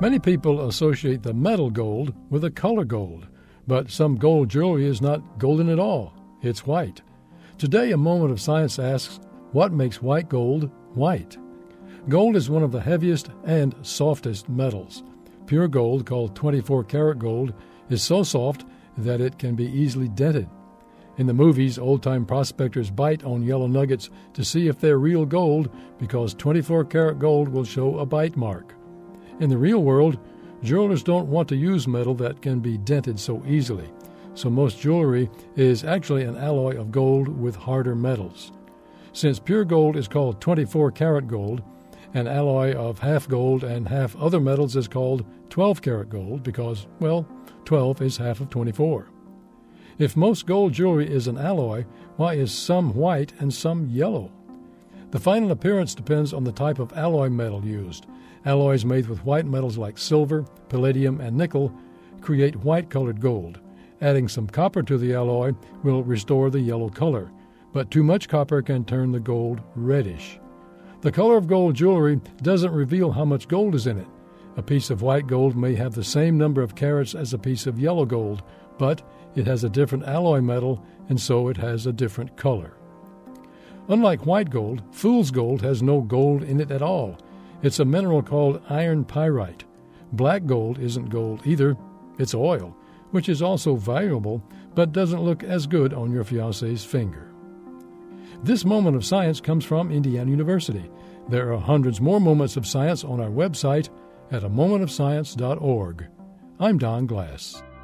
Many people associate the metal gold with a color gold, but some gold jewelry is not golden at all. It's white. Today, A Moment of Science asks, what makes white gold white? Gold is one of the heaviest and softest metals. Pure gold, called 24-karat gold, is so soft that it can be easily dented. In the movies, old-time prospectors bite on yellow nuggets to see if they're real gold because 24-karat gold will show a bite mark. In the real world, jewelers don't want to use metal that can be dented so easily, so most jewelry is actually an alloy of gold with harder metals. Since pure gold is called 24-karat gold, an alloy of half gold and half other metals is called 12-karat gold because, well, 12 is half of 24. If most gold jewelry is an alloy, why is some white and some yellow? The final appearance depends on the type of alloy metal used. Alloys made with white metals like silver, palladium, and nickel create white-colored gold. Adding some copper to the alloy will restore the yellow color, but too much copper can turn the gold reddish. The color of gold jewelry doesn't reveal how much gold is in it. A piece of white gold may have the same number of carats as a piece of yellow gold, but it has a different alloy metal, and so it has a different color. Unlike white gold, fool's gold has no gold in it at all. It's a mineral called iron pyrite. Black gold isn't gold either. It's oil, which is also valuable, but doesn't look as good on your fiancé's finger. This Moment of Science comes from Indiana University. There are hundreds more moments of science on our website at amomentofscience.org. I'm Don Glass.